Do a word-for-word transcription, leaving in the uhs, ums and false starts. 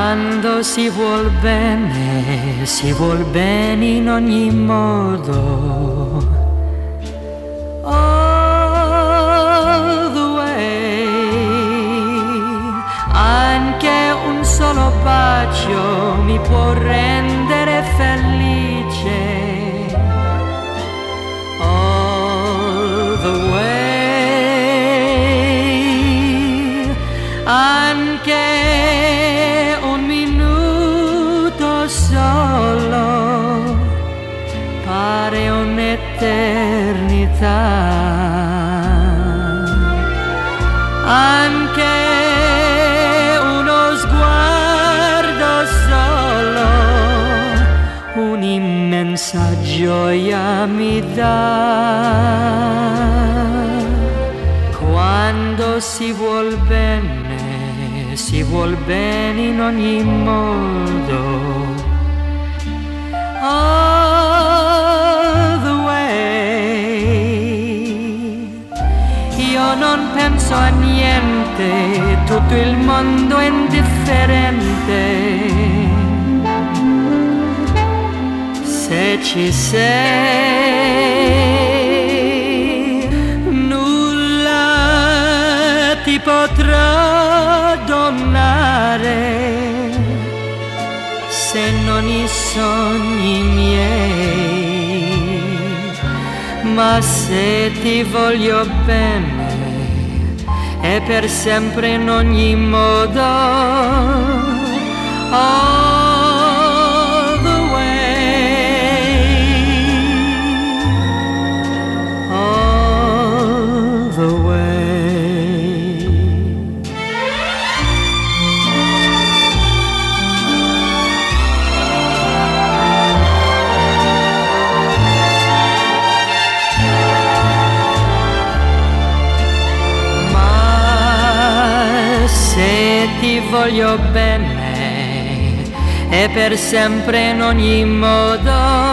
Quando si vuol bene, si vuol bene in ogni modo. All the way. Anche un solo bacio mi può rendere felice. All the way. Anche un minuto solo pare un'eternità. Anche uno sguardo solo un'immensa gioia mi dà. Quando si vuol bene, si vuol bene in ogni modo. All the way. Io non penso a niente, tutto il mondo è indifferente. Se ci sei, nulla ti potrà donare se non i sogni miei. Ma se ti voglio bene e per sempre in ogni modo. All the way. All the way. Ma se ti voglio bene e per sempre in ogni modo.